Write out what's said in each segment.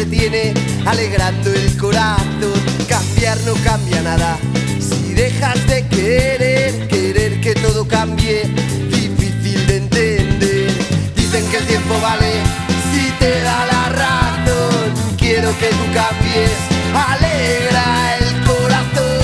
entretiene, alegrando el corazón. Cambiar no cambia nada si dejas de querer, querer que todo cambie, difícil de entender. Dicen que el tiempo vale si te da la razón. Quiero que tú cambies, alegra el corazón.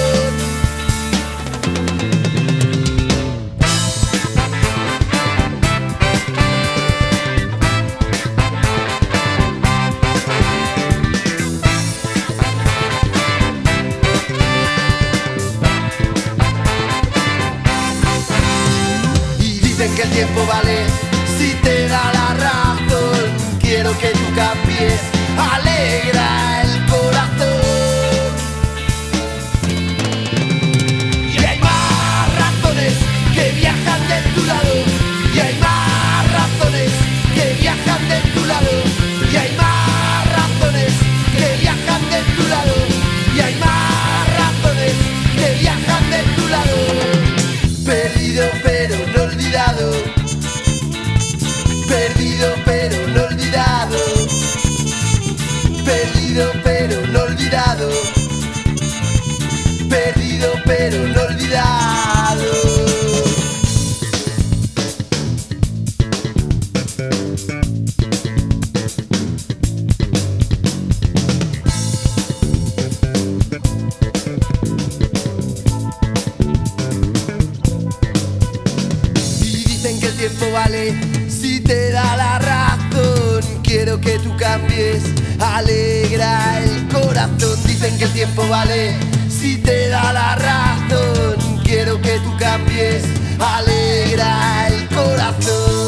Que el tiempo vale si te da la razón. Quiero que tú cambies, alegra el corazón. Y hay más razones que viajan de tu lado. Y hay más razones que viajan de tu lado. Y hay más razones que viajan de tu lado. Y hay más razones que viajan de tu lado. Perdido pero no olvidado, perdido pero no olvidado, perdido pero no olvidado, perdido pero no olvidado. Que el tiempo vale si te da la razón. Quiero que tú cambies, alegra el corazón. Dicen que el tiempo vale si te da la razón. Quiero que tú cambies, alegra el corazón.